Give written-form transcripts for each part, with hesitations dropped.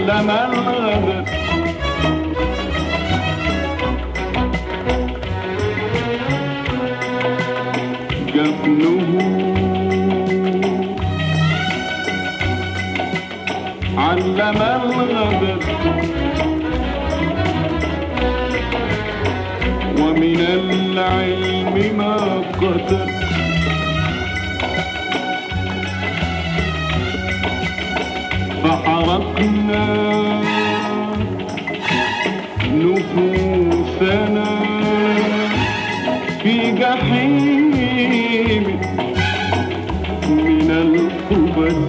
علم الغدر جفنه علم الغدر ومن العلم ما قتل فحرقنا نفوسنا في جحيم من القبل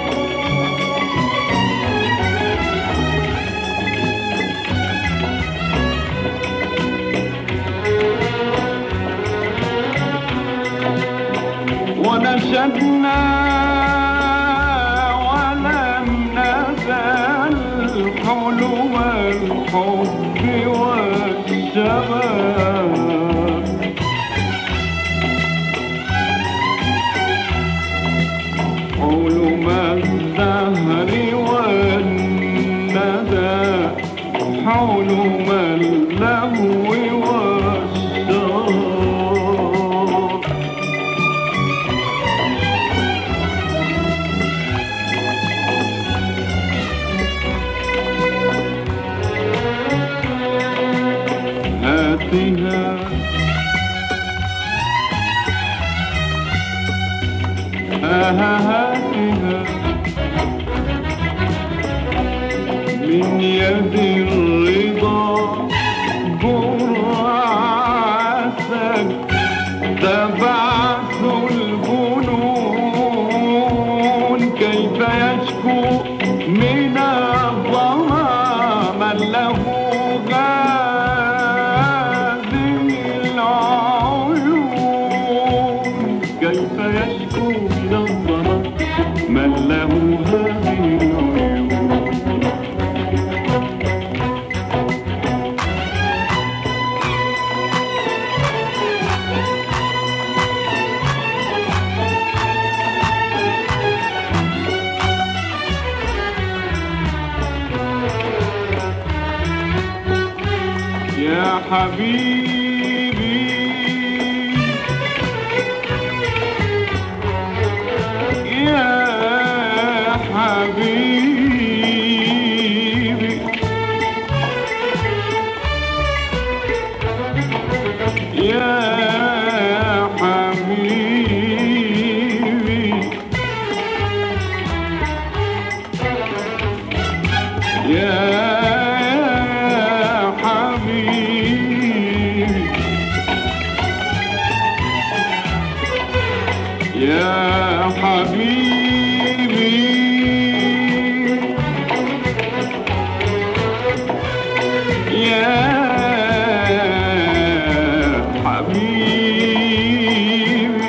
ونشدنا ولم نزل حلم الحب والشباب حلم الدهر والندى حلم اللهو والشراب هاتها هاتها من يد الرضا برعتك تبعث الجنون كيف يشكو من الظما من له هذه العيون كيف يشكو من الظما من له هذه العيون يا حبيبي يا حبيبي يا حبيبي يا يا حبيبي يا حبيبي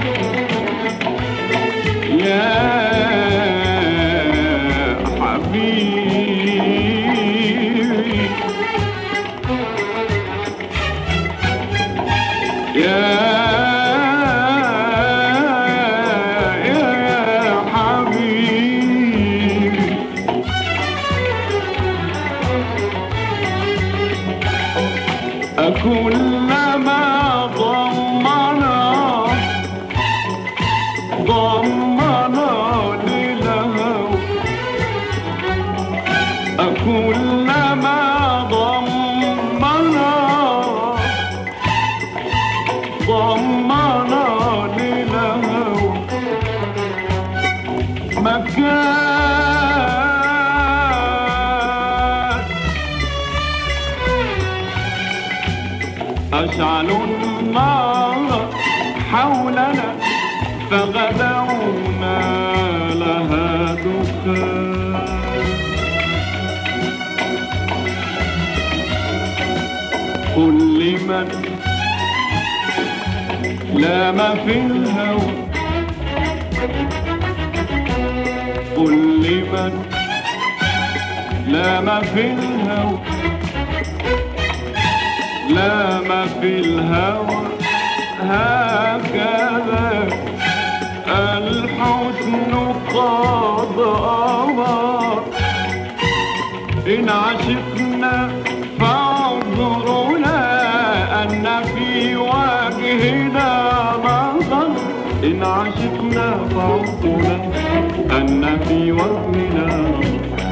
يا حبيبي يا كلما ضمنا للهوى كلما ضمنا للهوى مكان أشعلوا النار حولنا فغدونا لها دخان قل لمن لام في الهوى قل لمن لام في الهوى لام في الهوى هكذا الحسن قد أمر إن عشقنا فاعذرنا أن في وجهنا نظر إن عشقنا فاعذرنا أن في وجهنا